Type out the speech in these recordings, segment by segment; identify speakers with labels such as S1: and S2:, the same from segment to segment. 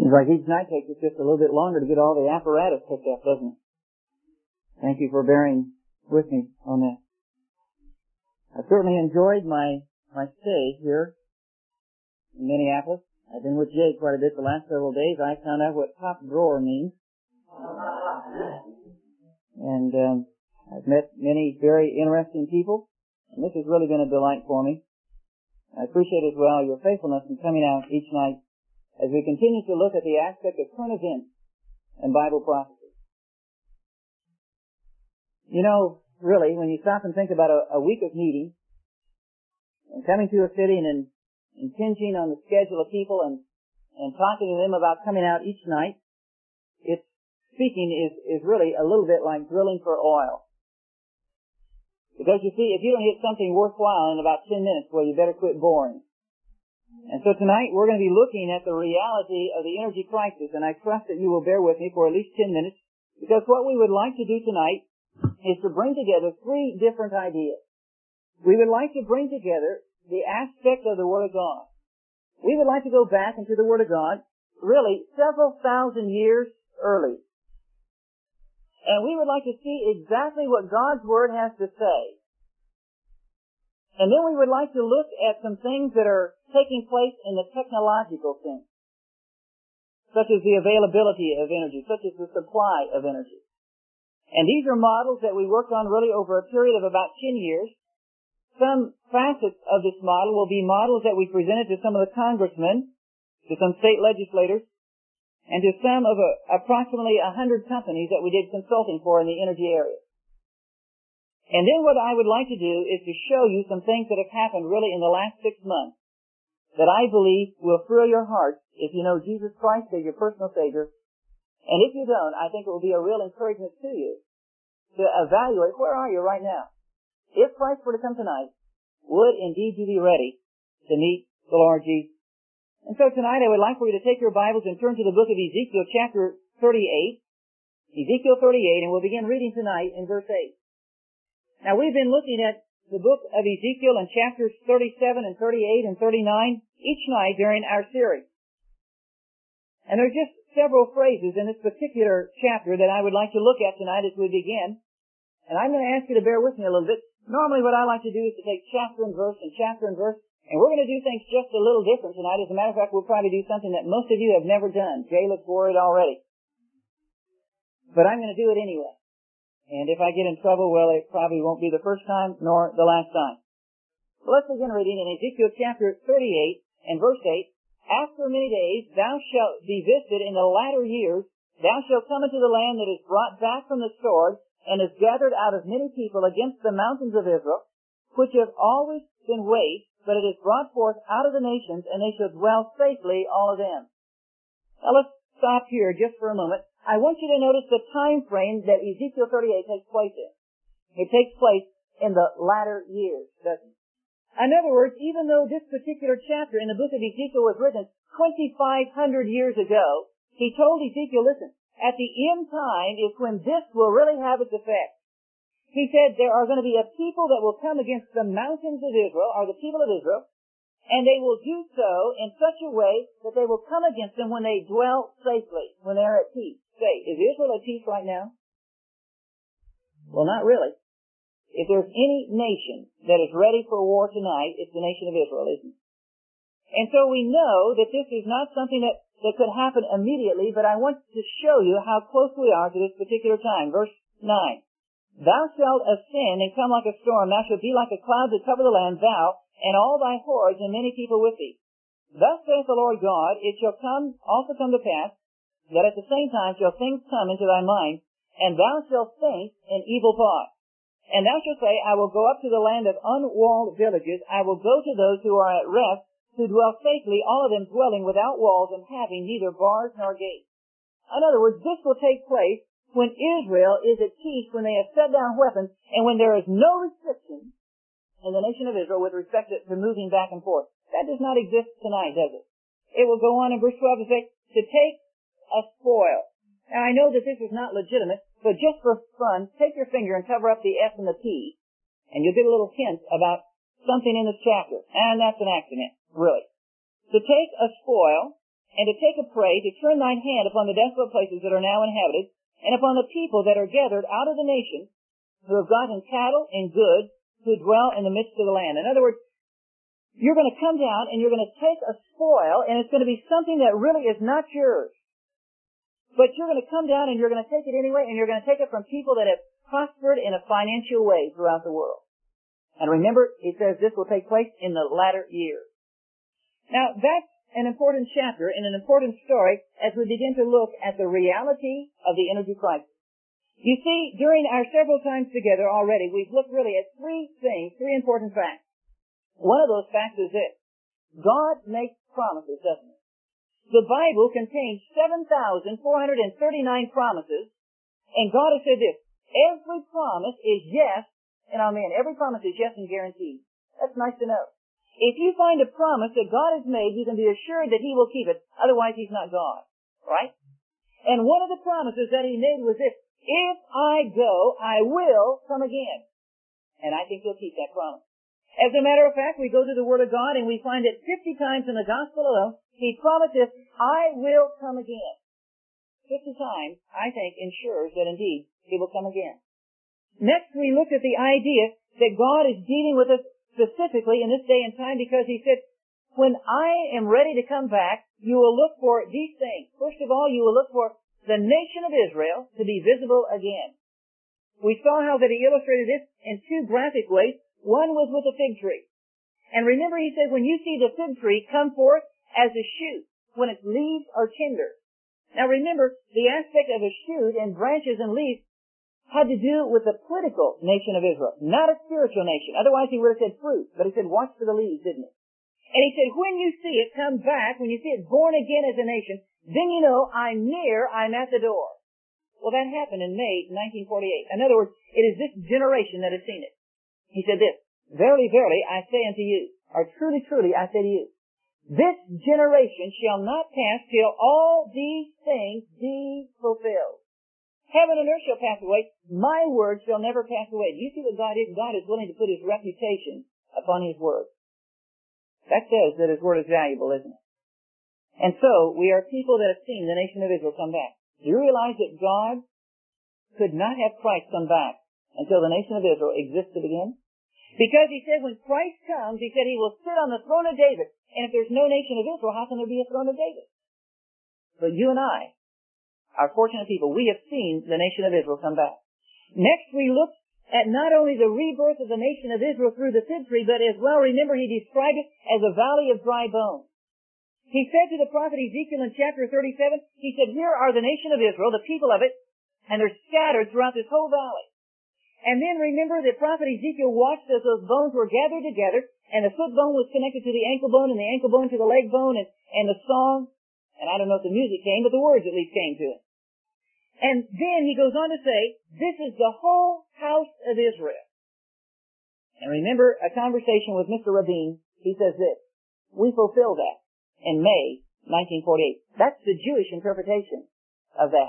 S1: Seems like each night takes us just a little bit longer to get all the apparatus hooked up, doesn't it? Thank you for bearing with me on that. I certainly enjoyed my stay here in Minneapolis. I've been with Jay quite a bit the last several days. I found out what top drawer means. And I've met many very interesting people, and this has really been a delight for me. I appreciate as well your faithfulness in coming out each night as we continue to look at the aspect of current events and Bible prophecy. You know, really, when you stop and think about a week of meetings, and coming to a city and impinging on the schedule of people and talking to them about coming out each night, it's speaking is really a little bit like drilling for oil. Because you see, if you don't hit something worthwhile in about 10 minutes, well, you better quit boring. And so tonight we're going to be looking at the reality of the energy crisis, and I trust that you will bear with me for at least 10 minutes, because what we would like to do tonight is to bring together three different ideas. We would like to bring together the aspect of the Word of God. We would like to go back into the Word of God, really several thousand years early. And we would like to see exactly what God's Word has to say. And then we would like to look at some things that are taking place in the technological sense, such as the availability of energy, such as the supply of energy. And these are models that we worked on really over a period of about 10 years. Some facets of this model will be models that we presented to some of the congressmen, to some state legislators, and to some of approximately 100 companies that we did consulting for in the energy area. And then what I would like to do is to show you some things that have happened really in the last 6 months that I believe will thrill your heart if you know Jesus Christ as your personal Savior. And if you don't, I think it will be a real encouragement to you to evaluate where are you right now. If Christ were to come tonight, would indeed you be ready to meet the Lord Jesus? And so tonight I would like for you to take your Bibles and turn to the book of Ezekiel chapter 38. Ezekiel 38, and we'll begin reading tonight in verse 8. Now we've been looking at the book of Ezekiel in chapters 37 and 38 and 39 each night during our series. And there's just several phrases in this particular chapter that I would like to look at tonight as we begin. And I'm going to ask you to bear with me a little bit. Normally what I like to do is to take chapter and verse, and we're going to do things just a little different tonight. As a matter of fact, we'll probably do something that most of you have never done. Jay looks worried already. But I'm going to do it anyway. And if I get in trouble, well, it probably won't be the first time nor the last time. So let's begin reading in Ezekiel chapter 38 and verse 8. After many days thou shalt be visited in the latter years. Thou shalt come into the land that is brought back from the sword, and is gathered out of many people against the mountains of Israel, which have always been waste, but it is brought forth out of the nations, and they shall dwell safely, all of them. Now let's stop here just for a moment. I want you to notice the time frame that Ezekiel 38 takes place in. It takes place in the latter years, doesn't it? In other words, even though this particular chapter in the book of Ezekiel was written 2,500 years ago, he told Ezekiel, listen, at the end time is when this will really have its effect. He said there are going to be a people that will come against the mountains of Israel, or the people of Israel, and they will do so in such a way that they will come against them when they dwell safely, when they're at peace. Say, is Israel at peace right now? Well, not really. If there's any nation that is ready for war tonight, it's the nation of Israel, isn't it? And so we know that this is not something that could happen immediately, but I want to show you how close we are to this particular time. Verse 9. Thou shalt ascend and come like a storm. Thou shalt be like a cloud to cover the land, thou and all thy hordes and many people with thee. Thus saith the Lord God, it shall also come to pass, that at the same time shall things come into thy mind, and thou shalt think an evil thought. And thou shalt say, I will go up to the land of unwalled villages, I will go to those who are at rest, who dwell safely, all of them dwelling without walls and having neither bars nor gates. In other words, this will take place when Israel is at peace, when they have set down weapons, and when there is no restriction in the nation of Israel with respect to moving back and forth. That does not exist tonight, does it? It will go on in verse 12 to say, to take a spoil. Now I know that this is not legitimate, but just for fun, take your finger and cover up the S and the P, and you'll get a little hint about something in this chapter. And that's an accident, really. To take a spoil and to take a prey, to turn thine hand upon the desolate places that are now inhabited, and upon the people that are gathered out of the nations, who have gotten cattle and goods, who dwell in the midst of the land. In other words, you're going to come down and you're going to take a spoil, and it's going to be something that really is not yours. But you're going to come down and you're going to take it anyway, and you're going to take it from people that have prospered in a financial way throughout the world. And remember, it says this will take place in the latter years. Now, that's an important chapter and an important story as we begin to look at the reality of the energy crisis. You see, during our several times together already, we've looked really at three things, three important facts. One of those facts is this: God makes promises, doesn't he? The Bible contains 7,439 promises, and God has said this: every promise is yes and amen. Every promise is yes and guaranteed. That's nice to know. If you find a promise that God has made, you can be assured that He will keep it. Otherwise, He's not God. Right? And one of the promises that He made was this: if I go, I will come again. And I think He'll keep that promise. As a matter of fact, we go to the Word of God and we find it 50 times in the Gospel alone. He promises, I will come again. 50 times, I think, ensures that indeed He will come again. Next, we look at the idea that God is dealing with us specifically in this day and time, because He said, when I am ready to come back, you will look for these things. First of all, you will look for the nation of Israel to be visible again. We saw how that He illustrated this in two graphic ways. One was with a fig tree. And remember, He said, when you see the fig tree come forth as a shoot, when its leaves are tender. Now remember, the aspect of a shoot and branches and leaves had to do with the political nation of Israel, not a spiritual nation. Otherwise, He would have said fruit. But He said, watch for the leaves, didn't He? And He said, when you see it come back, when you see it born again as a nation, then you know I'm near, I'm at the door. Well, that happened in May 1948. In other words, it is this generation that has seen it. He said this: verily, verily, I say unto you, or truly, truly, I say to you, this generation shall not pass till all these things be fulfilled. Heaven and earth shall pass away. My word shall never pass away. Do you see what God is? God is willing to put His reputation upon His word. That says that His word is valuable, isn't it? And so, we are people that have seen the nation of Israel come back. Do you realize that God could not have Christ come back until the nation of Israel existed again? Because He said when Christ comes, He said He will sit on the throne of David. And if there's no nation of Israel, how can there be a throne of David? But you and I are fortunate people. We have seen the nation of Israel come back. Next, we look at not only the rebirth of the nation of Israel through the fig tree, but as well, remember, He described it as a valley of dry bones. He said to the prophet Ezekiel in chapter 37, He said, here are the nation of Israel, the people of it, and they're scattered throughout this whole valley. And then remember that prophet Ezekiel watched as those bones were gathered together, and the foot bone was connected to the ankle bone, and the ankle bone to the leg bone, and the song, and I don't know if the music came, but the words at least came to it. And then he goes on to say, this is the whole house of Israel. And remember a conversation with Mr. Rabin. He says this: we fulfilled that in May 1948. That's the Jewish interpretation of that.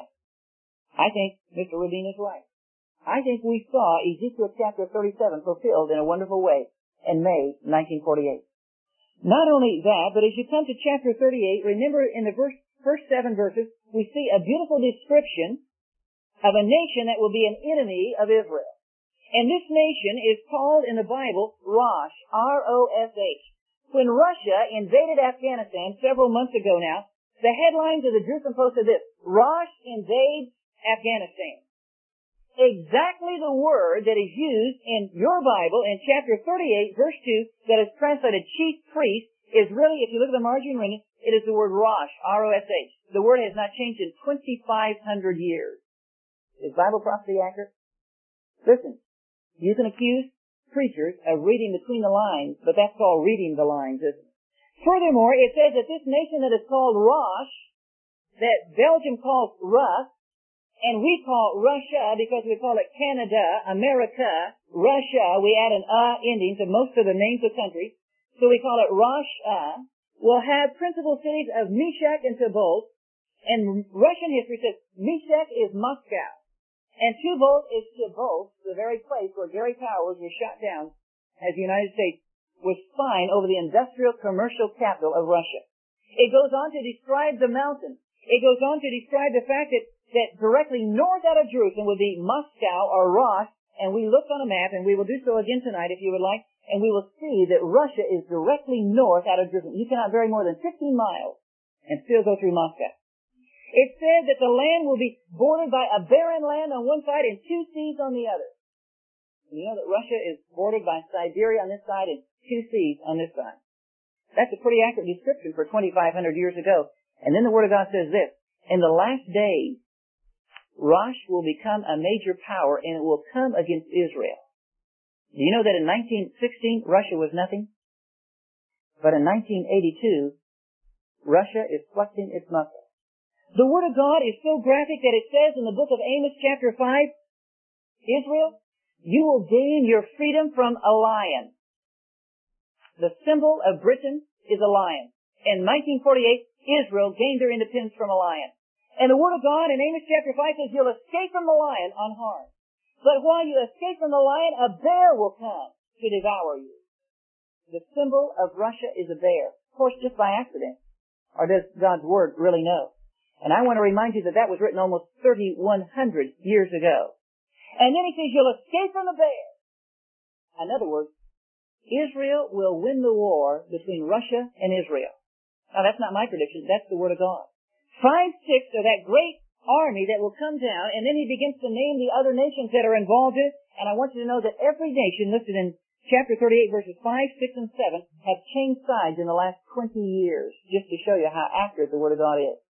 S1: I think Mr. Rabin is right. I think we saw Ezekiel chapter 37 fulfilled in a wonderful way in May 1948. Not only that, but as you come to chapter 38, remember in the first 7 verses, we see a beautiful description of a nation that will be an enemy of Israel. And this nation is called in the Bible Rosh, R-O-S-H. When Russia invaded Afghanistan several months ago now, the headlines of the Jerusalem Post said this: Rosh invades Afghanistan. Exactly the word that is used in your Bible in chapter 38, verse 2, that is translated chief priest, is really, if you look at the margin reading, it is the word Rosh, R-O-S-H. The word has not changed in 2,500 years. Is Bible prophecy accurate? Listen, you can accuse preachers of reading between the lines, but that's called reading the lines, isn't it? Furthermore, it says that this nation that is called Rosh, that Belgium calls Rus, and we call Russia because we call it Canada, America, Russia. We add an ending to most of the names of countries. So we call it Rosh. Will have principal cities of Meshech and Tubal. And Russian history says Meshech is Moscow. And Tubal is Tubal, the very place where Gary Powers was shot down as the United States was spying over the industrial commercial capital of Russia. It goes on to describe the mountains. It goes on to describe the fact that directly north out of Jerusalem would be Moscow or Rosh, and we looked on a map, and we will do so again tonight if you would like, and we will see that Russia is directly north out of Jerusalem. You cannot vary more than 15 miles and still go through Moscow. It said that the land will be bordered by a barren land on one side and two seas on the other. You know that Russia is bordered by Siberia on this side and two seas on this side. That's a pretty accurate description for 2,500 years ago. And then the Word of God says this, in the last days, Rosh will become a major power and it will come against Israel. Do you know that in 1916, Russia was nothing? But in 1982, Russia is flexing its muscles. The Word of God is so graphic that it says in the book of Amos chapter 5, Israel, you will gain your freedom from a lion. The symbol of Britain is a lion. In 1948, Israel gained their independence from a lion. And the Word of God in Amos chapter 5 says you'll escape from the lion unharmed. But while you escape from the lion, a bear will come to devour you. The symbol of Russia is a bear. Of course, just by accident. Or does God's Word really know? And I want to remind you that that was written almost 3,100 years ago. And then he says you'll escape from the bear. In other words, Israel will win the war between Russia and Israel. Now, that's not my prediction. That's the Word of God. 5/6 of that great army that will come down, and then he begins to name the other nations that are involved in it. And I want you to know that every nation listed in chapter 38, verses 5, 6, and 7 have changed sides in the last 20 years, just to show you how accurate the Word of God is.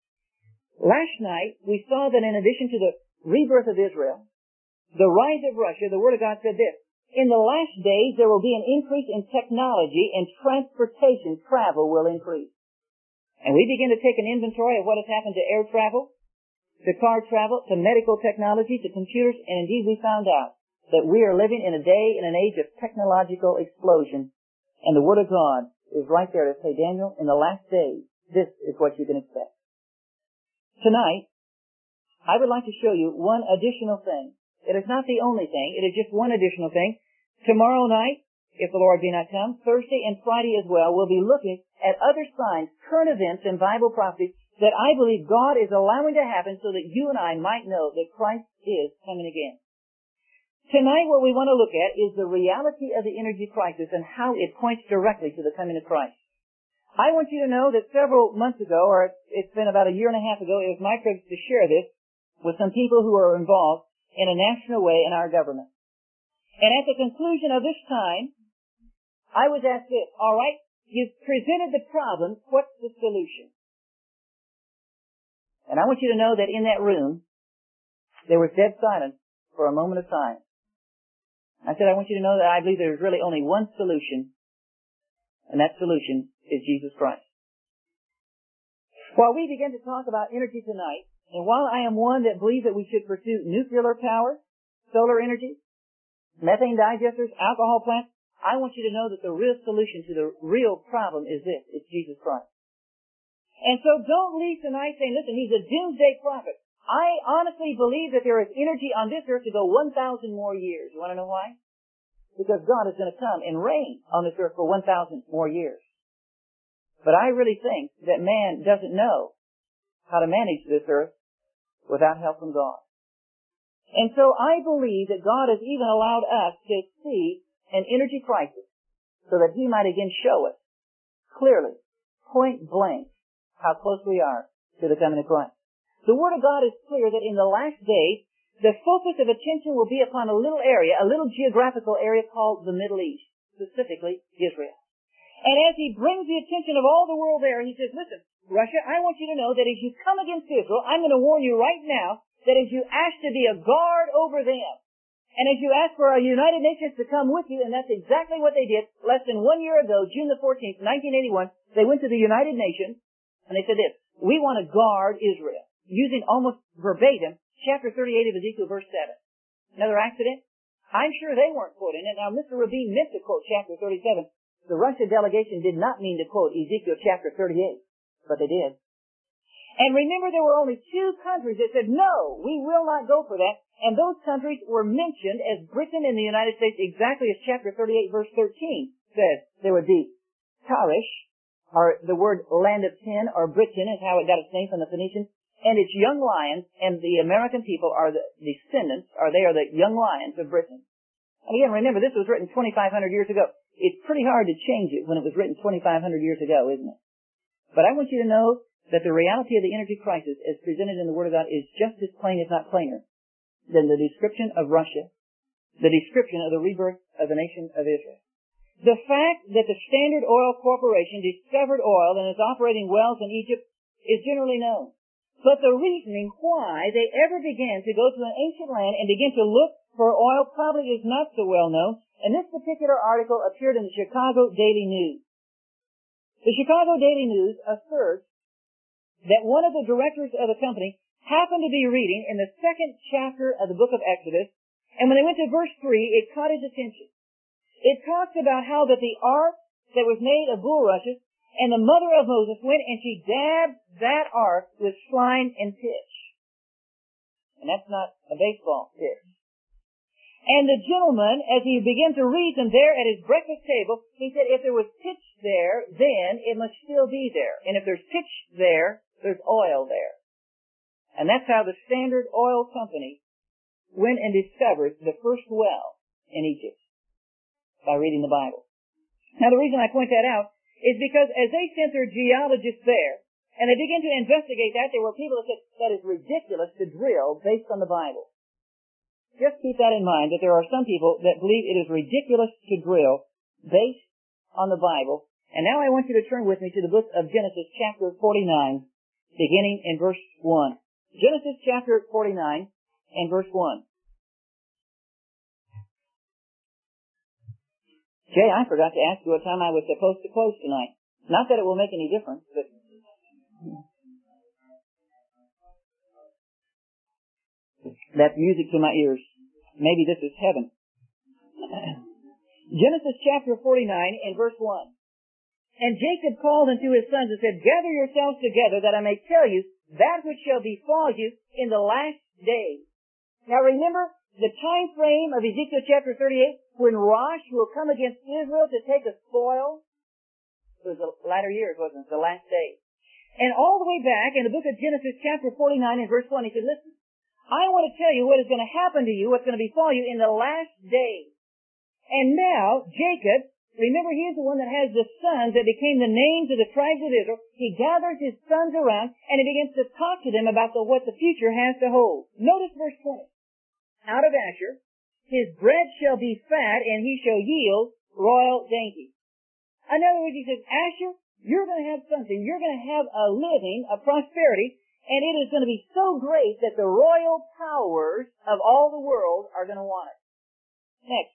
S1: Last night, we saw that in addition to the rebirth of Israel, the rise of Russia, the Word of God said this, in the last days there will be an increase in technology and transportation travel will increase. And we begin to take an inventory of what has happened to air travel, to car travel, to medical technology, to computers, and indeed we found out that we are living in a day and an age of technological explosion. And the Word of God is right there to say, Daniel, in the last days, this is what you can expect. Tonight, I would like to show you one additional thing. It is not the only thing. It is just one additional thing. Tomorrow night, if the Lord be not come, Thursday and Friday as well, we'll be looking at other signs, current events, and Bible prophecies that I believe God is allowing to happen so that you and I might know that Christ is coming again. Tonight, what we want to look at is the reality of the energy crisis and how it points directly to the coming of Christ. I want you to know that several months ago, or it's been about a year and a half ago, it was my privilege to share this with some people who are involved in a national way in our government. And at the conclusion of this time, I was asked this, all right, you've presented the problem, what's the solution? And I want you to know that in that room, there was dead silence for a moment of time. I said, I want you to know that I believe there's really only one solution, and that solution is Jesus Christ. While we begin to talk about energy tonight, and while I am one that believes that we should pursue nuclear power, solar energy, methane digesters, alcohol plants, I want you to know that the real solution to the real problem is this. It's Jesus Christ. And so don't leave tonight saying, listen, he's a doomsday prophet. I honestly believe that there is energy on this earth to go 1,000 more years. You want to know why? Because God is going to come and reign on this earth for 1,000 more years. But I really think that man doesn't know how to manage this earth without help from God. And so I believe that God has even allowed us to see an energy crisis so that he might again show us clearly, point blank, how close we are to the coming of Christ. The Word of God is clear that in the last days, the focus of attention will be upon a little area, a little geographical area called the Middle East, specifically Israel. And as he brings the attention of all the world there, he says, listen, Russia, I want you to know that as you come against Israel, I'm going to warn you right now that as you ask to be a guard over them, and as you ask for our United Nations to come with you, and that's exactly what they did less than 1 year ago, June the 14th, 1981, they went to the United Nations, and they said this, we want to guard Israel, using almost verbatim chapter 38 of Ezekiel verse 7. Another accident? I'm sure they weren't quoting it. Now, Mr. Rabin meant to quote chapter 37. The Russia delegation did not mean to quote Ezekiel chapter 38, but they did. And remember, there were only 2 countries that said, no, we will not go for that. And those countries were mentioned as Britain and the United States, exactly as chapter 38, verse 13 says. There would be Tarish or the word land of Tin, or Britain is how it got its name from the Phoenicians. And its young lions, and the American people are the descendants, or they are the young lions of Britain. And again, remember, this was written 2,500 years ago. It's pretty hard to change it when it was written 2,500 years ago, isn't it? But I want you to know that the reality of the energy crisis as presented in the Word of God is just as plain, if not plainer, than the description of Russia, the description of the rebirth of the nation of Israel. The fact that the Standard Oil Corporation discovered oil and is operating wells in Egypt is generally known. But the reasoning why they ever began to go to an ancient land and begin to look for oil probably is not so well known, and this particular article appeared in the Chicago Daily News. The Chicago Daily News asserts that one of the directors of the company happened to be reading in the 2nd chapter of the book of Exodus, and when they went to verse 3, it caught his attention. It talks about how that the ark that was made of bulrushes, and the mother of Moses went and she dabbed that ark with slime and pitch. And that's not a baseball pitch. And the gentleman, as he began to reason there at his breakfast table, he said, if there was pitch there, then it must still be there. And if there's pitch there, there's oil there. And that's how the Standard Oil Company went and discovered the first well in Egypt, by reading the Bible. Now the reason I point that out is because as they sent their geologists there, and they began to investigate that, there were people that said, that is ridiculous to drill based on the Bible. Just keep that in mind, that there are some people that believe it is ridiculous to drill based on the Bible. And now I want you to turn with me to the book of Genesis chapter 49, beginning in verse 1. Genesis chapter 49 and verse 1. Jay, I forgot to ask you what time I was supposed to close tonight. Not that it will make any difference, but... That's music to my ears. Maybe this is heaven. Genesis chapter 49 and verse 1. And Jacob called unto his sons and said, gather yourselves together that I may tell you that which shall befall you in the last days. Now remember the time frame of Ezekiel chapter 38 when Rosh will come against Israel to take a spoil. It was the latter years, wasn't it? The last days. And all the way back in the book of Genesis chapter 49 and verse 1, he said, listen, I want to tell you what is going to happen to you, what's going to befall you in the last days. And now, Jacob, remember he is the one that has the sons that became the names of the tribes of Israel. He gathers his sons around and he begins to talk to them about what the future has to hold. Notice verse 20. Out of Asher, his bread shall be fat and he shall yield royal dainty. In other words, he says, Asher, you're going to have something. You're going to have a living, a prosperity, and it is going to be so great that the royal powers of all the world are going to want it. Next,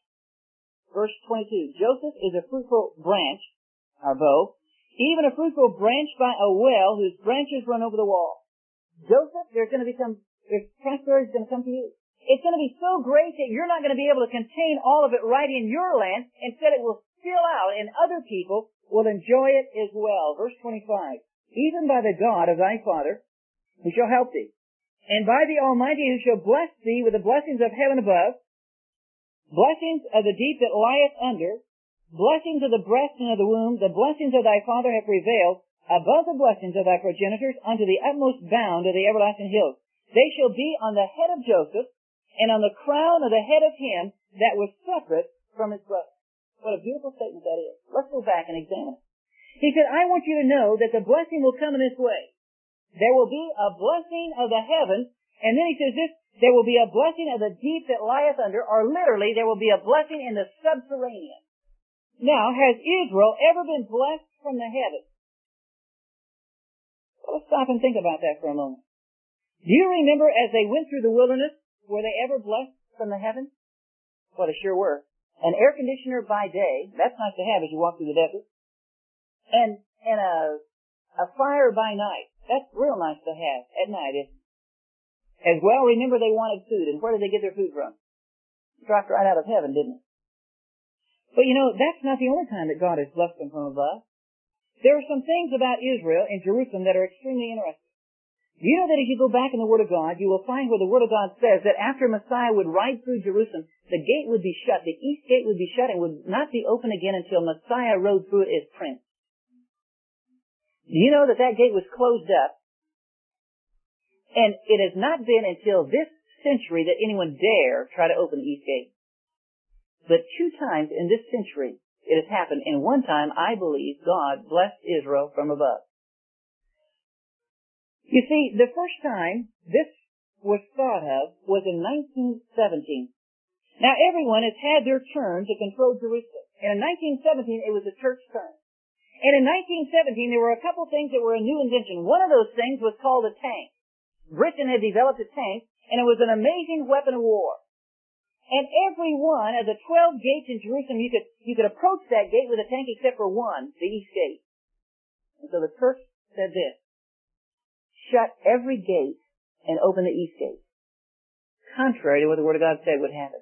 S1: verse 22. Joseph is a fruitful branch, our bow, even a fruitful branch by a well whose branches run over the wall. Joseph, there's prosperity is going to come to you. It's going to be so great that you're not going to be able to contain all of it right in your land. Instead, it will spill out and other people will enjoy it as well. Verse 25. Even by the God of thy father, who shall help thee, and by the Almighty who shall bless thee with the blessings of heaven above, blessings of the deep that lieth under, blessings of the breast and of the womb, the blessings of thy father have prevailed above the blessings of thy progenitors unto the utmost bound of the everlasting hills. They shall be on the head of Joseph, and on the crown of the head of him that was separate from his brother. What a beautiful statement that is. Let's go back and examine it. He said, I want you to know that the blessing will come in this way. There will be a blessing of the heavens, and then he says this, there will be a blessing of the deep that lieth under, or literally, there will be a blessing in the subterranean. Now, has Israel ever been blessed from the heavens? Well, let's stop and think about that for a moment. Do you remember as they went through the wilderness, were they ever blessed from the heavens? Well, they sure were. An air conditioner by day, that's nice to have as you walk through the desert, and a fire by night. That's real nice to have at night. As well, remember they wanted food. And where did they get their food from? It dropped right out of heaven, didn't it? But you know, that's not the only time that God has blessed them from above. There are some things about Israel and Jerusalem that are extremely interesting. You know that if you go back in the Word of God, you will find where the Word of God says that after Messiah would ride through Jerusalem, the gate would be shut, the east gate would be shut, and would not be open again until Messiah rode through it as prince. Do you know that that gate was closed up? And it has not been until this century that anyone dare try to open the east gate. But 2 times in this century it has happened. And one time, I believe, God blessed Israel from above. You see, the first time this was thought of was in 1917. Now, everyone has had their turn to control Jerusalem. And in 1917, it was the church's turn. And in 1917, there were a couple things that were a new invention. One of those things was called a tank. Britain had developed a tank, and it was an amazing weapon of war. And every one of the 12 gates in Jerusalem, you could approach that gate with a tank except for one, the east gate. And so the church said this: shut every gate and open the east gate, contrary to what the Word of God said would happen.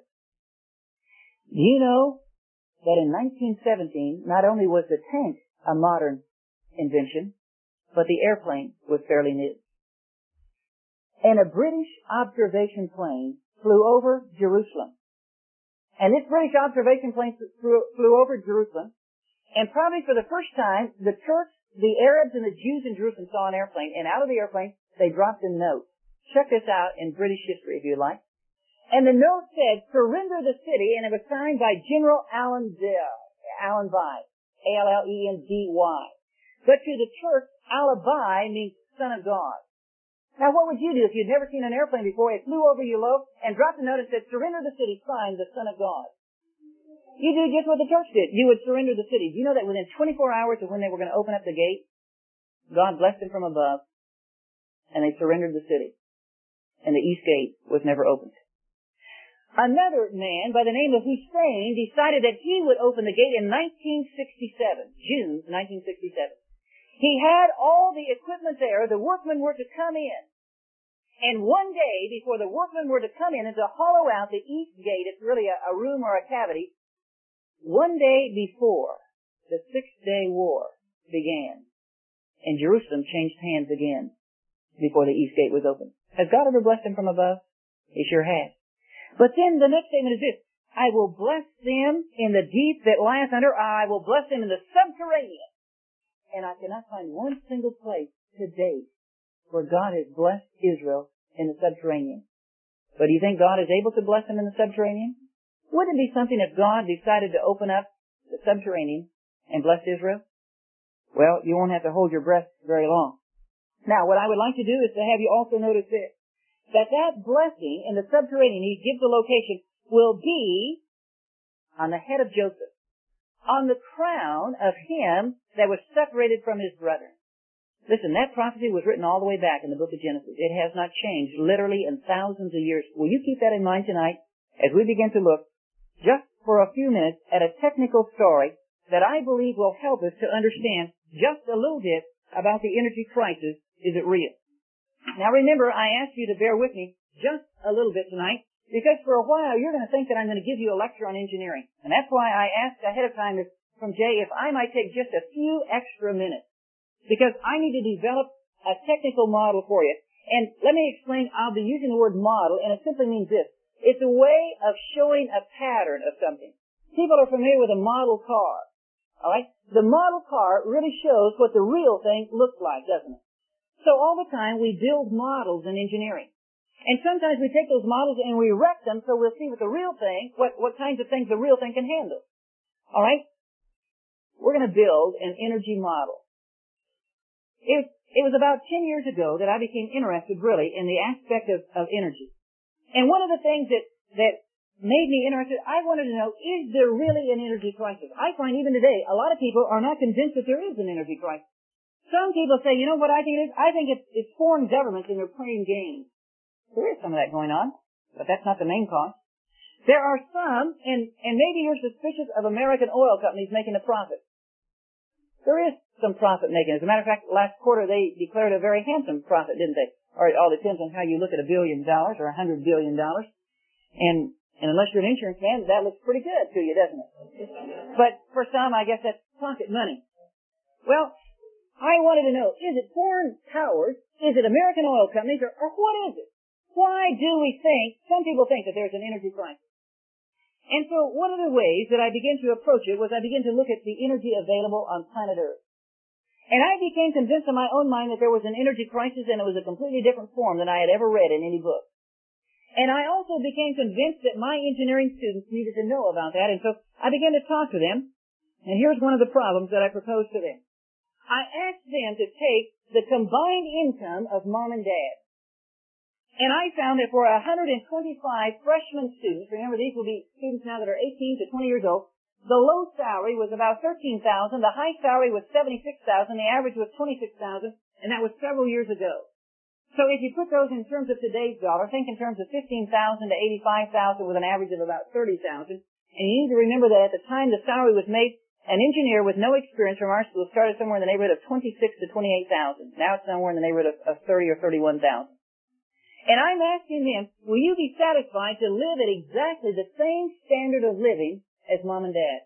S1: Do you know that in 1917, not only was the tank a modern invention, but the airplane was fairly new? And a British observation plane flew over Jerusalem. And this British observation plane flew over Jerusalem, and probably for the first time, the church, the Arabs and the Jews in Jerusalem saw an airplane, and out of the airplane, they dropped a note. Check this out in British history, if you'd like. And the note said, surrender the city, and it was signed by General Allenby, A-L-L-E-N-D-Y. But to the church, Alibi means son of God. Now, what would you do if you'd never seen an airplane before? It flew over your loaf and dropped a note and said, surrender the city, signed the Son of God. You do just what the church did. You would surrender the city. Do you know that within 24 hours of when they were going to open up the gate, God blessed them from above, and they surrendered the city. And the east gate was never opened. Another man by the name of Hussein decided that he would open the gate in 1967, June 1967. He had all the equipment there. The workmen were to come in. And one day, before the workmen were to come in and to hollow out the east gate, it's really a room or a cavity, one day before the Six-Day War began, and Jerusalem changed hands again before the east gate was opened. Has God ever blessed him from above? He sure has. But then the next statement is this: I will bless them in the deep that lieth under. I will bless them in the subterranean. And I cannot find one single place to date where God has blessed Israel in the subterranean. But do you think God is able to bless them in the subterranean? Wouldn't it be something if God decided to open up the subterranean and bless Israel? Well, you won't have to hold your breath very long. Now, what I would like to do is to have you also notice this: that blessing in the subterranean, he gives the location, will be on the head of Joseph, on the crown of him that was separated from his brethren. Listen, that prophecy was written all the way back in the book of Genesis. It has not changed literally in thousands of years. Will you keep that in mind tonight as we begin to look just for a few minutes at a technical story that I believe will help us to understand just a little bit about the energy crisis. Is it real? Now remember, I asked you to bear with me just a little bit tonight, because for a while you're going to think that I'm going to give you a lecture on engineering. And that's why I asked ahead of time from Jay if I might take just a few extra minutes, because I need to develop a technical model for you. And let me explain, I'll be using the word model, and it simply means this: it's a way of showing a pattern of something. People are familiar with a model car. All right? The model car really shows what the real thing looks like, doesn't it? So all the time we build models in engineering. And sometimes we take those models and we wreck them so we'll see what the real thing, what kinds of things the real thing can handle. All right? We're going to build an energy model. It was about 10 years ago that I became interested really in the aspect of energy. And one of the things that made me interested, I wanted to know, is there really an energy crisis? I find even today a lot of people are not convinced that there is an energy crisis. Some people say, you know what I think it is? I think it's foreign governments and they're playing games. There is some of that going on, but that's not the main cause. There are some, and maybe you're suspicious of American oil companies making a profit. There is some profit making. As a matter of fact, last quarter they declared a very handsome profit, didn't they? Or it all depends on how you look at $1 billion or $100 billion. And unless you're an insurance man, that looks pretty good to you, doesn't it? But for some, I guess that's pocket money. Well, I wanted to know, is it foreign powers? Is it American oil companies? Or what is it? Why do we think, some people think that there's an energy crisis? And so one of the ways that I began to approach it was I began to look at the energy available on planet Earth. And I became convinced in my own mind that there was an energy crisis, and it was a completely different form than I had ever read in any book. And I also became convinced that my engineering students needed to know about that, and so I began to talk to them, and here's one of the problems that I proposed to them. I asked them to take the combined income of mom and dad. And I found that for 125 freshman students, remember these will be students now that are 18 to 20 years old, the low salary was about $13,000, the high salary was $76,000, the average was $26,000, and that was several years ago. So if you put those in terms of today's dollar, think in terms of $15,000 to $85,000 with an average of about $30,000. And you need to remember that at the time the salary was made, an engineer with no experience from our school started somewhere in the neighborhood of $26,000 to $28,000. Now it's somewhere in the neighborhood of $30,000 or $31,000. And I'm asking them, will you be satisfied to live at exactly the same standard of living as mom and dad?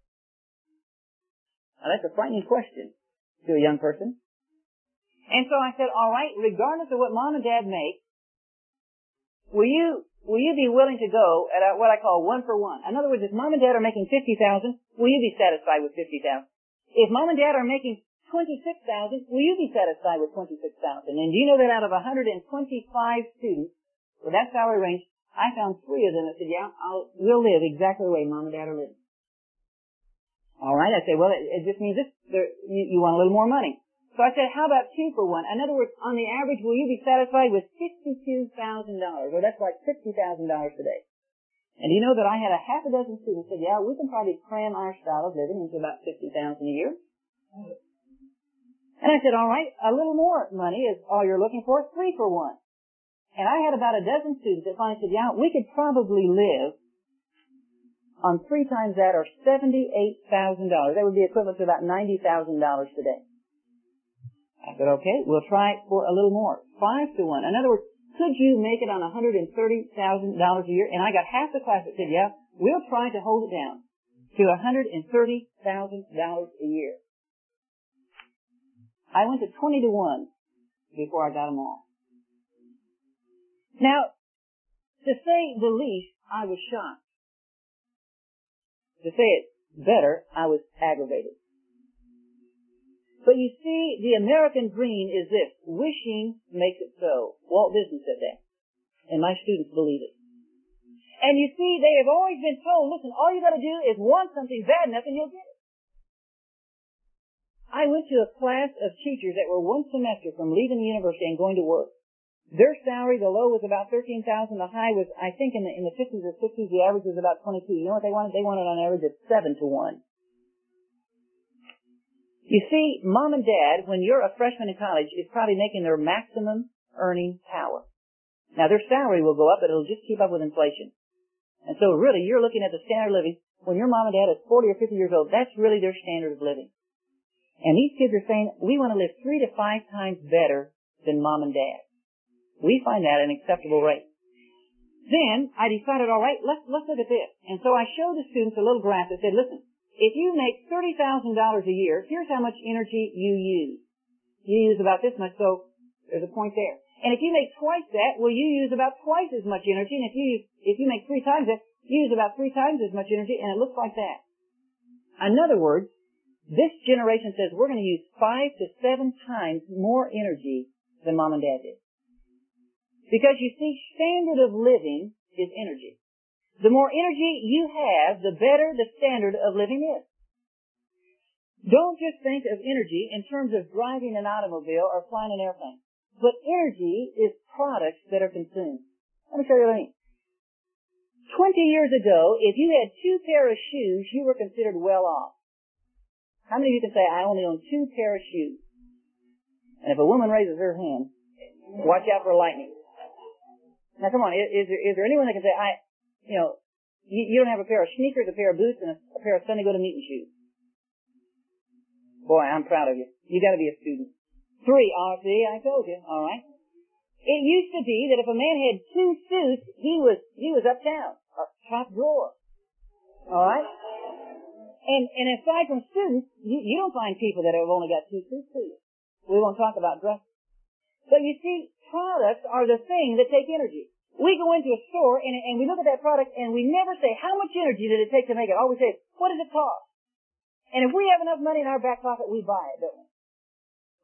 S1: Now that's a frightening question to a young person. And so I said, all right, regardless of what mom and dad make, will you be willing to go at what I call 1 for 1? In other words, if mom and dad are making $50,000, will you be satisfied with $50,000? If mom and dad are making $26,000, will you be satisfied with $26,000? And do you know that out of 125 students with that salary range, I found 3 of them that said, yeah, we'll live exactly the way mom and dad are living. All right, I say, well, it just means this, you want a little more money. So I said, how about 2 for 1? In other words, on the average, will you be satisfied with $62,000? Or that's like $60,000 today. And you know that I had a half a dozen students say, yeah, we can probably cram our style of living into about $50,000 a year. And I said, all right, a little more money is all you're looking for, 3 for 1. And I had about a dozen students that finally said, yeah, we could probably live on 3 times that, or $78,000. That would be equivalent to about $90,000 today. I said, okay, we'll try it for a little more, 5 to 1. In other words, could you make it on $130,000 a year? And I got half the class that said, yeah, we'll try to hold it down to $130,000 a year. I went to 20 to 1 before I got them all. Now, to say the least, I was shocked. To say it better, I was aggravated. But you see, the American dream is this: wishing makes it so. Walt Disney said that. And my students believe it. And you see, they have always been told, listen, all you got to do is want something bad enough and you'll get it. I went to a class of teachers that were 1 semester from leaving the university and going to work. Their salary, the low was about $13,000. The high was, I think, in the 50s or 60s. The average was about 22. You know what they wanted? They wanted on average at 7 to 1. You see, mom and dad, when you're a freshman in college, is probably making their maximum earning power. Now, their salary will go up, but it'll just keep up with inflation. And so really, you're looking at the standard of living. When your mom and dad is 40 or 50 years old, that's really their standard of living. And these kids are saying, we want to live 3 to 5 times better than mom and dad. We find that an acceptable rate. Then, I decided, all right, let's look at this. And so I showed the students a little graph that said, listen, if you make $30,000 a year, here's how much energy you use. You use about this much, so there's a point there. And if you make twice that, well, you use about twice as much energy. And if you make 3 times that, you use about 3 times as much energy, and it looks like that. In other words, this generation says we're going to use 5 to 7 times more energy than mom and dad did. Because you see, standard of living is energy. The more energy you have, the better the standard of living is. Don't just think of energy in terms of driving an automobile or flying an airplane. But energy is products that are consumed. Let me show you what I mean. 20 years ago, if you had 2 pair of shoes, you were considered well off. How many of you can say, I only own 2 pair of shoes? And if a woman raises her hand, watch out for lightning. Now come on, is there anyone that can say, you don't have a pair of sneakers, a pair of boots, and a pair of Sunday go-to-meeting shoes? Boy, I'm proud of you. You gotta be a student. 3, see, I told you, alright. It used to be that if a man had 2 suits, he was uptown, top drawer. Alright? And aside from students, you don't find people that have only got 2 suits, do you? We won't talk about dress. But you see, products are the thing that take energy. We go into a store and we look at that product and we never say, how much energy did it take to make it? All we say, what does it cost? And if we have enough money in our back pocket, we buy it, don't we?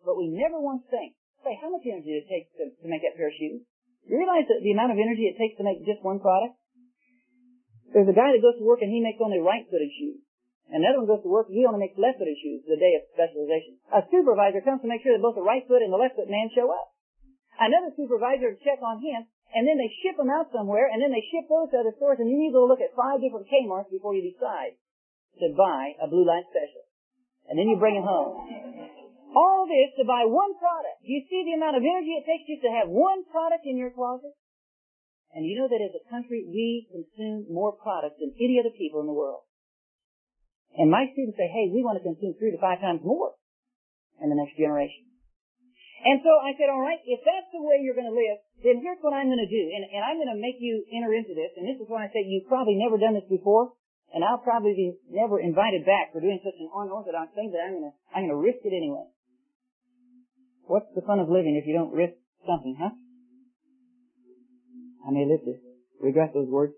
S1: but we never once think, say, how much energy it takes to make that pair of shoes? You realize that the amount of energy it takes to make just one product? There's a guy that goes to work and he makes only right-footed shoes. Another one goes to work and he only makes left-footed shoes the day of specialization. A supervisor comes to make sure that both the right foot and the left foot man show up. Another supervisor to check on him, and then they ship them out somewhere, and then they ship those to other stores, and you need to look at 5 different Kmarts before you decide to buy a Blue Light Special. And then you bring it home. All this to buy one product. Do you see the amount of energy it takes just to have one product in your closet? And you know that as a country, we consume more products than any other people in the world. And my students say, hey, we want to consume 3 to 5 times more in the next generation. And so I said, all right, if that's the way you're going to live, then here's what I'm going to do. And I'm going to make you enter into this. And this is when I say you've probably never done this before. And I'll probably be never invited back for doing such an unorthodox thing, but I'm going to risk it anyway. What's the fun of living if you don't risk something, huh? I may live to regret those words.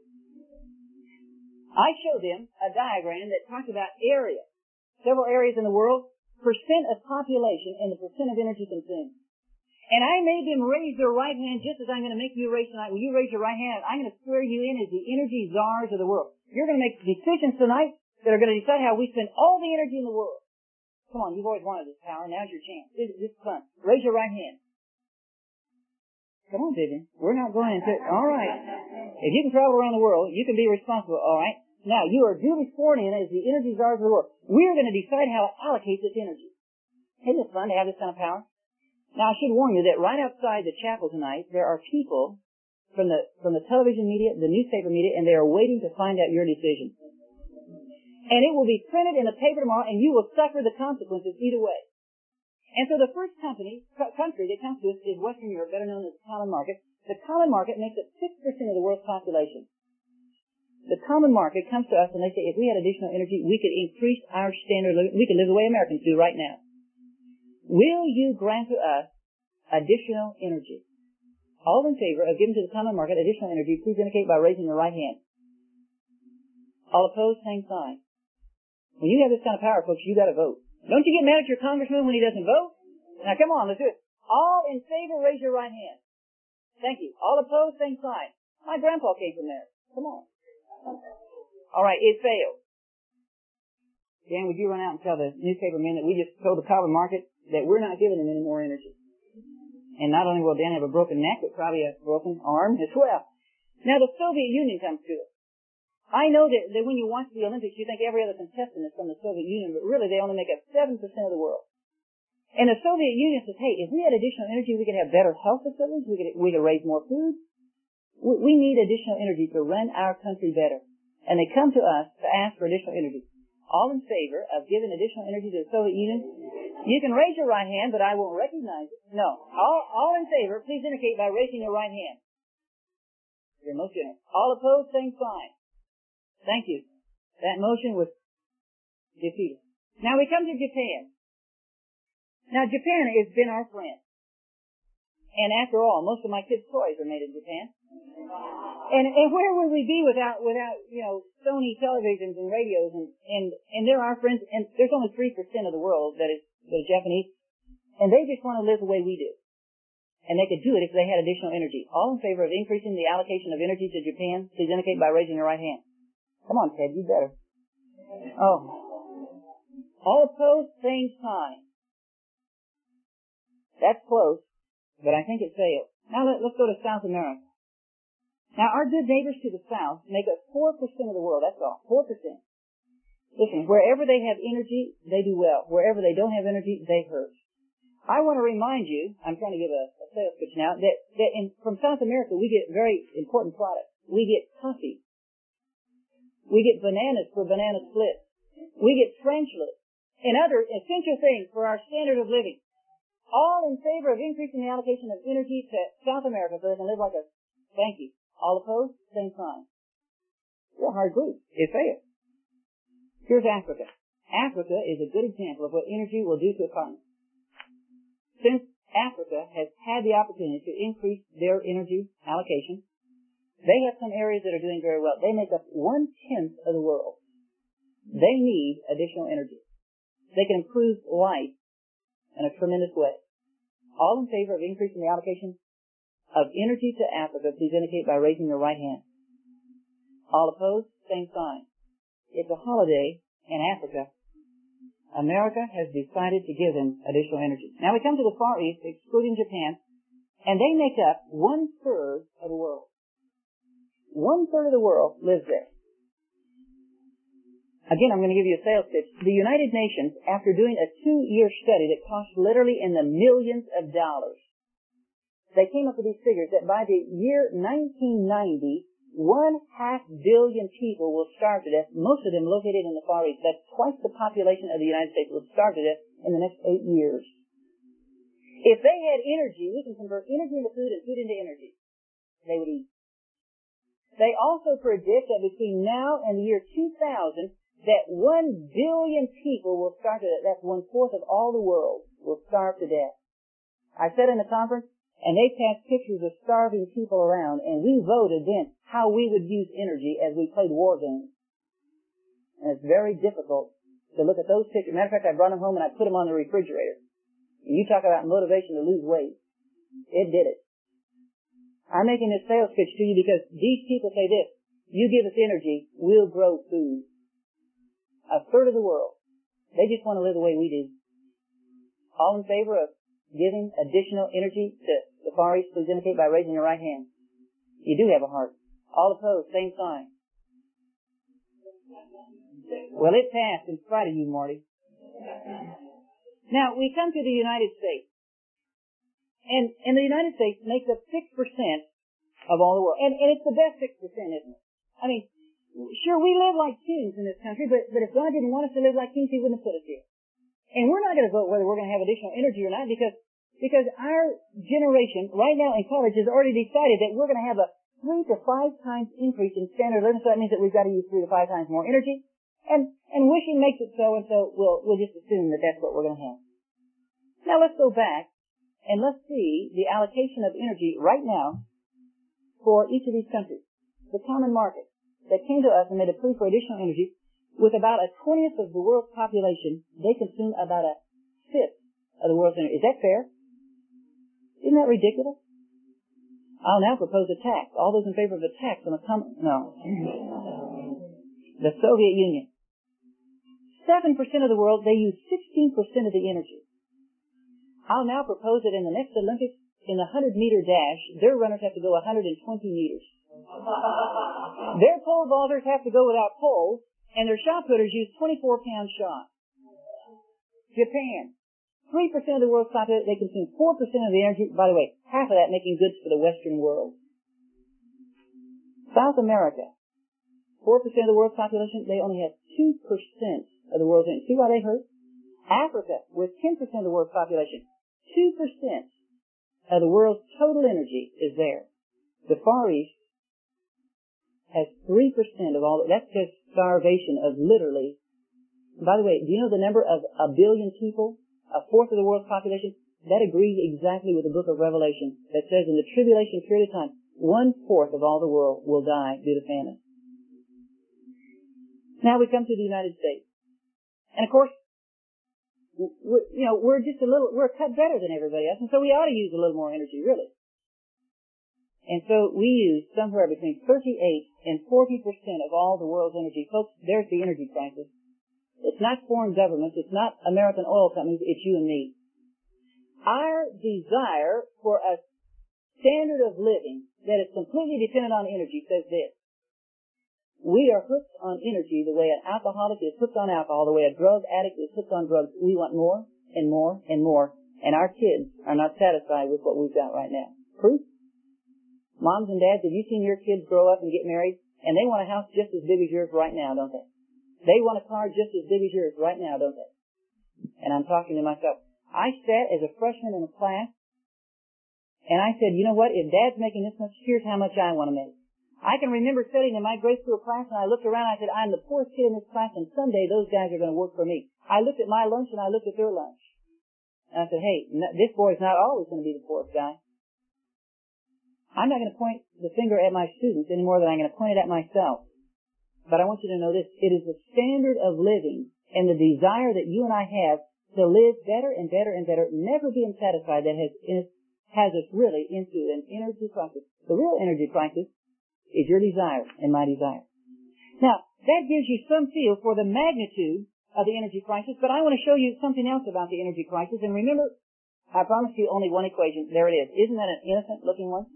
S1: I showed them a diagram that talked about area, several areas in the world, percent of population, and the percent of energy consumed. And I made them raise their right hand just as I'm going to make you raise tonight. When you raise your right hand, I'm going to swear you in as the energy czars of the world. You're going to make decisions tonight that are going to decide how we spend all the energy in the world. Come on, you've always wanted this power. Now's your chance. This is fun. Raise your right hand. Come on, Vivian. We're not going into it. All right. If you can travel around the world, you can be responsible. All right. Now, you are duly sworn in as the energy czars of the world. We are going to decide how to allocate this energy. Isn't it fun to have this kind of power? Now, I should warn you that right outside the chapel tonight, there are people from the television media, the newspaper media, and they are waiting to find out your decision. And it will be printed in the paper tomorrow, and you will suffer the consequences either way. And so the first country that comes to us is Western Europe, better known as the common market. The common market makes up 6% of the world's population. The common market comes to us and they say, if we had additional energy, we could increase our standard of living. We could live the way Americans do right now. Will you grant to us additional energy? All in favor of giving to the common market additional energy, please indicate by raising your right hand. All opposed, same sign. When you have this kind of power, folks, you got to vote. Don't you get mad at your congressman when he doesn't vote? Now, come on, let's do it. All in favor, raise your right hand. Thank you. All opposed, same sign. My grandpa came from there. Come on. All right, it failed. Dan, would you run out and tell the newspaper men that we just told the common market that we're not giving them any more energy? And not only will Dan have a broken neck, but probably a broken arm as well. Now, the Soviet Union comes to it. I know that when you watch the Olympics, you think every other contestant is from the Soviet Union, but really they only make up 7% of the world. And the Soviet Union says, hey, if we had additional energy, we could have better health facilities, we could raise more food. We need additional energy to run our country better. And they come to us to ask for additional energy. All in favor of giving additional energy to the Soviet Union? You can raise your right hand, but I won't recognize it. No. All in favor, please indicate by raising your right hand. You're most generous. All opposed, same sign. Thank you. That motion was defeated. Now we come to Japan. Now Japan has been our friend. And after all, most of my kids' toys are made in Japan. And where would we be without Sony televisions and radios and they're our friends, and there's only 3% of the world that is Japanese, and they just want to live the way we do. And they could do it if they had additional energy. All in favor of increasing the allocation of energy to Japan, please indicate by raising your right hand. Come on, Ted, you better. Oh. All opposed, same sign. That's close, but I think it failed. Now let's go to South America. Now our good neighbors to the south make up 4% of the world, that's all, 4%. Listen, wherever they have energy, they do well. Wherever they don't have energy, they hurt. I want to remind you, I'm trying to give a sales pitch now, that from South America we get very important products. We get coffee. We get bananas for banana splits. We get branchlets and other essential things for our standard of living. All in favor of increasing the allocation of energy to South America so they can live like us. Thank you. All opposed? Same sign. You're a hard group. It failed. Here's Africa. Africa is a good example of what energy will do to a continent. Since Africa has had the opportunity to increase their energy allocation, they have some areas that are doing very well. They make up 1/10 of the world. They need additional energy. They can improve life in a tremendous way. All in favor of increasing the allocation of energy to Africa, please indicate by raising your right hand. All opposed, same sign. It's a holiday in Africa. America has decided to give them additional energy. Now we come to the Far East, excluding Japan, and they make up 1/3 of the world. 1/3 of the world lives there. Again, I'm going to give you a sales pitch. The United Nations, after doing a 2-year study that cost literally in the millions of dollars, they came up with these figures that by the year 1990, 1/2 billion people will starve to death, most of them located in the Far East. That's twice the population of the United States will starve to death in the next 8 years. If they had energy, we can convert energy into food and food into energy. They would eat. They also predict that between now and the year 2000, that 1 billion people will starve to death. That's 1/4 of all the world will starve to death. I said in the conference, and they passed pictures of starving people around, and we voted then how we would use energy as we played war games. And it's very difficult to look at those pictures. Matter of fact, I brought them home and I put them on the refrigerator. And you talk about motivation to lose weight. It did it. I'm making this sales pitch to you because these people say this: you give us energy, we'll grow food. 1/3 of the world, they just want to live the way we do. All in favor of giving additional energy to the Far East, please indicate by raising your right hand. You do have a heart. All opposed, same sign. Well, it passed in spite of you, Marty. Now, we come to the United States. And the United States makes up 6% of all the world. And it's the best 6%, isn't it? I mean, sure, we live like kings in this country, but if God didn't want us to live like kings, He wouldn't have put us here. And we're not going to vote whether we're going to have additional energy or not because our generation right now in college has already decided that we're going to have a 3 to 5 times increase in standard living. So that means that we've got to use 3 to 5 times more energy. And wishing makes it so, and so we'll just assume that that's what we're going to have. Now let's go back and let's see the allocation of energy right now for each of these countries. The common market that came to us and made a plea for additional energy. With about a 20th of the world's population, they consume about a 5th of the world's energy. Is that fair? Isn't that ridiculous? I'll now propose a tax. All those in favor of a tax on no. The Soviet Union. 7% of the world, they use 16% of the energy. I'll now propose that in the next Olympics, in the 100-meter dash, their runners have to go 120 meters. Their pole vaulters have to go without poles, and their shot putters use 24-pound shots. Japan. 3% of the world's population, they consume 4% of the energy. By the way, half of that making goods for the Western world. South America. 4% of the world's population, they only have 2% of the world's energy. See why they hurt? Africa, with 10% of the world's population, 2% of the world's total energy is there. The Far East has 3% of all. That's just starvation of literally. By the way, do you know the number of 1 billion people? 1/4 of the world's population? That agrees exactly with the book of Revelation that says in the tribulation period of time, 1/4 of all the world will die due to famine. Now we come to the United States. And of course, we're just we're a cut better than everybody else, and so we ought to use a little more energy, really. And so we use somewhere between 38 and 40% of all the world's energy. Folks, there's the energy crisis. It's not foreign governments. It's not American oil companies. It's you and me. Our desire for a standard of living that is completely dependent on energy says this. We are hooked on energy the way an alcoholic is hooked on alcohol, the way a drug addict is hooked on drugs. We want more and more and more, and our kids are not satisfied with what we've got right now. Proof? Moms and dads, have you seen your kids grow up and get married? And they want a house just as big as yours right now, don't they? They want a car just as big as yours right now, don't they? And I'm talking to myself. I sat as a freshman in a class, and I said, you know what? If Dad's making this much, here's how much I want to make. I can remember sitting in my grade school class, and I looked around, and I said, I'm the poorest kid in this class, and someday those guys are going to work for me. I looked at my lunch, and I looked at their lunch. And I said, hey, this boy's not always going to be the poorest guy. I'm not going to point the finger at my students any more than I'm going to point it at myself. But I want you to know this. It is the standard of living and the desire that you and I have to live better and better and better, never being satisfied, that has us really into an energy crisis. The real energy crisis is your desire and my desire. Now, that gives you some feel for the magnitude of the energy crisis, but I want to show you something else about the energy crisis. And remember, I promised you only one equation. There it is. Isn't that an innocent-looking one?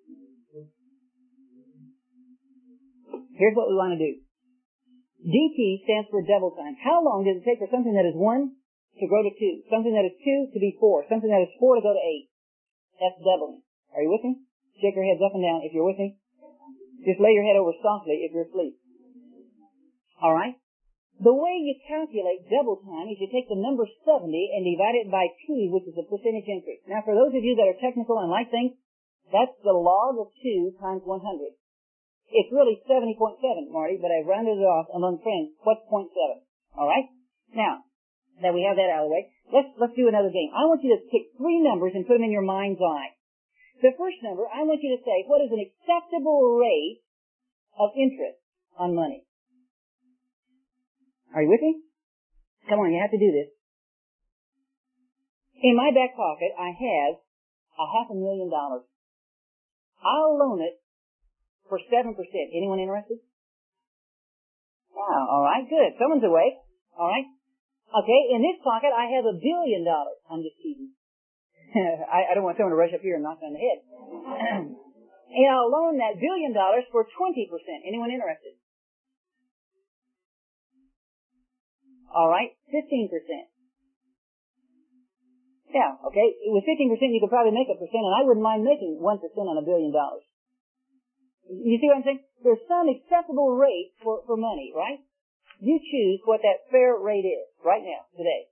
S1: Here's what we want to do. dt stands for double time. How long does it take for something that is 1 to grow to 2, something that is 2 to be 4, something that is 4 to go to 8? That's doubling. Are you with me? Shake your heads up and down if you're with me. Just lay your head over softly if you're asleep. All right? The way you calculate double time is you take the number 70 and divide it by t, which is the percentage increase. Now, for those of you that are technical and like things, that's the log of 2 times 100. It's really 70.7, Marty, but I rounded it off among friends. What's 0.7? All right? Now that we have that out of the way, let's do another game. I want you to pick 3 numbers and put them in your mind's eye. The first number, I want you to say, what is an acceptable rate of interest on money? Are you with me? Come on, you have to do this. In my back pocket, I have $500,000. I'll loan it for 7%. Anyone interested? Yeah, all right, good. Someone's awake. All right. Okay, in this pocket, I have $1 billion. I'm just teasing. I don't want someone to rush up here and knock me on the head. And I'll loan that $1 billion for 20%. Anyone interested? All right, 15%. Yeah, okay. With 15%, you could probably make 1%, and I wouldn't mind making 1% on $1 billion. You see what I'm saying? There's some acceptable rate for money, right? You choose what that fair rate is right now, today.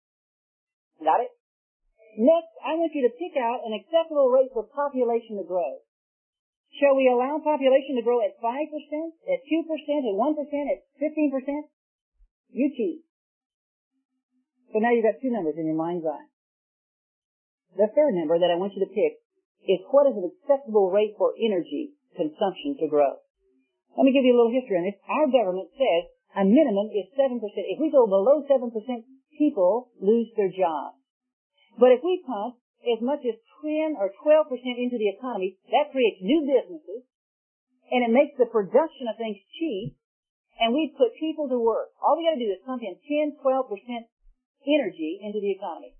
S1: Got it? Next, I want you to pick out an acceptable rate for population to grow. Shall we allow population to grow at 5%, at 2%, at 1%, at 15%? You choose. So now you've got 2 numbers in your mind's eye. The third number that I want you to pick is what is an acceptable rate for energy consumption to grow. Let me give you a little history on this. Our government says a minimum is 7%. If we go below 7%, people lose their jobs. But if we pump as much as 10 or 12% into the economy, that creates new businesses, and it makes the production of things cheap, and we put people to work. All we got to do is pump in 10, 12% energy into the economy.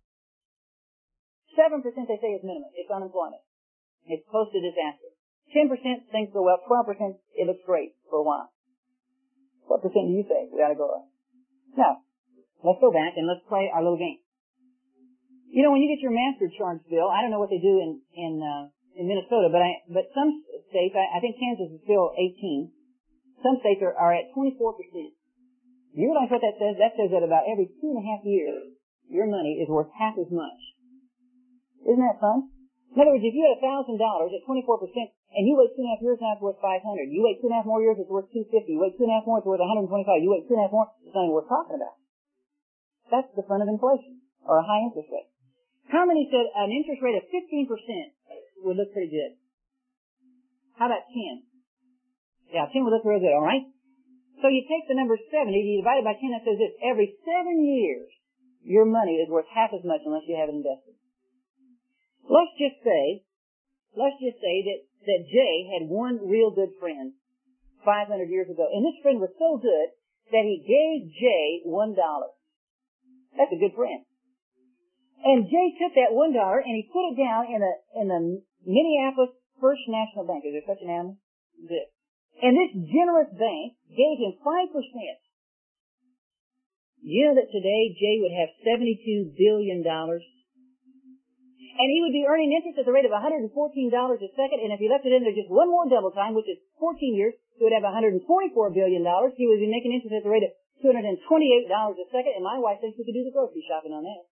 S1: 7% they say is minimum. It's unemployment. It's close to disaster. 10% things go well. 12% it looks great for a while. What percent do you say we ought to go up? Now, let's go back and let's play our little game. You know, when you get your master charge bill, I don't know what they do in Minnesota, but some states, I think Kansas is still 18. Some states are at 24%. You realize what that says? That says that about every 2.5 years, your money is worth half as much. Isn't that fun? In other words, if you had $1,000 at 24%, and you wait 2.5 years, now it's worth $500. You wait 2.5 more years, it's worth $250. You wait 2.5 more, it's worth $125. You wait 2.5 more, it's not even worth talking about. That's the fun of inflation, or a high interest rate. How many said an interest rate of 15% would look pretty good? How about 10? Yeah, 10 would look real good, all right? So you take the number 70, you divide it by 10, that says this: every 7 years, your money is worth half as much unless you have it invested. Let's just say that Jay had one real good friend 500 years ago, and this friend was so good that he gave Jay $1. That's a good friend. And Jay took that $1 and he put it down in the Minneapolis First National Bank. Is there such an animal? Good. And this generous bank gave him 5%. You know that today Jay would have $72 billion? And he would be earning interest at the rate of $114 a second, and if he left it in there just one more double time, which is 14 years, he would have $144 billion. He would be making interest at the rate of $228 a second, and my wife thinks we could do the grocery shopping on that.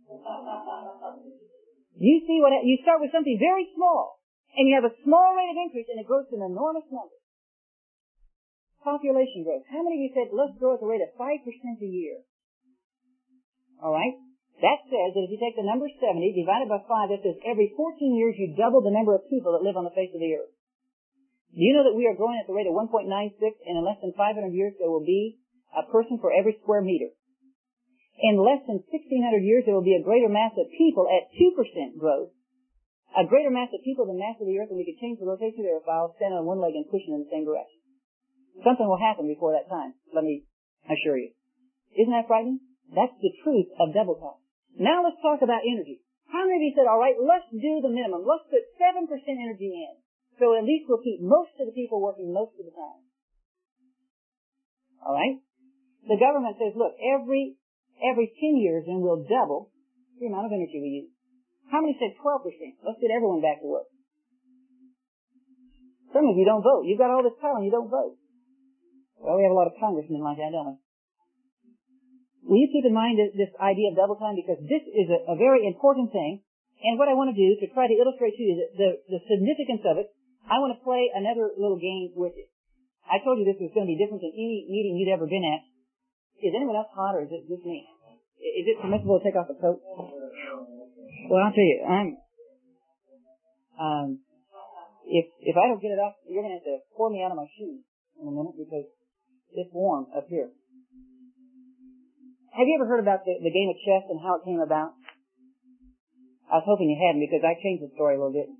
S1: You see you start with something very small, and you have a small rate of increase, and it grows to an enormous number. Population growth. How many of you said, let's grow at the rate of 5% a year? All right? That says that if you take the number 70 divided by 5, that says every 14 years you double the number of people that live on the face of the earth. Do you know that we are growing at the rate of 1.96, and in less than 500 years there will be a person for every square meter? In less than 1,600 years, there will be a greater mass of people at 2% growth, a greater mass of people than mass of the earth, and we could change the rotation of the earth while standing on one leg and pushing in the same direction. Something will happen before that time, let me assure you. Isn't that frightening? That's the truth of double talk. Now let's talk about energy. How many of you said, all right, let's do the minimum. Let's put 7% energy in. So at least we'll keep most of the people working most of the time. All right? The government says, look, every 10 years then we'll double the amount of energy we use. How many said 12%? Let's get everyone back to work. Some of you don't vote. You've got all this power and you don't vote. Well, we have a lot of congressmen like that, don't we? Will you keep in mind this idea of double time? Because this is a very important thing. And what I want to do to try to illustrate to you the significance of it, I want to play another little game with it. I told you this was going to be different than any meeting you'd ever been at. Is anyone else hot or is it just me? Is it permissible to take off the coat? Well, I'll tell you, if I don't get it off, you're going to have to pour me out of my shoes in a minute because it's warm up here. Have you ever heard about the game of chess and how it came about? I was hoping you hadn't because I changed the story a little bit.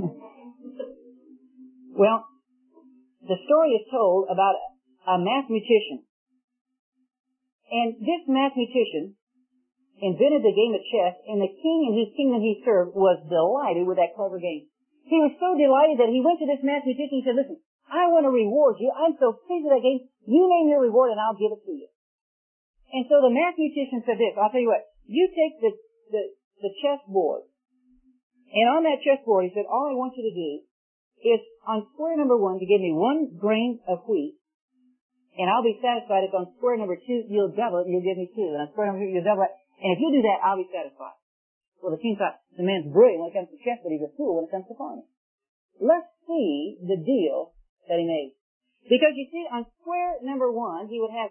S1: Well, the story is told about a mathematician. And this mathematician invented the game of chess, and the king in whose kingdom he served was delighted with that clever game. He was so delighted that he went to this mathematician and said, listen, I want to reward you. I'm so pleased with that game. You name your reward and I'll give it to you. And so the mathematician said this, I'll tell you what, you take the chessboard, and on that chessboard he said, all I want you to do is on square number 1 to give me 1 grain of wheat, and I'll be satisfied if on square number 2 you'll double it and you'll give me 2, and on square number 3 you'll double it, and if you do that, I'll be satisfied. Well, the king thought, the man's brilliant when it comes to chess, but he's a fool when it comes to farming. Let's see the deal that he made. Because you see, on square number 1, he would have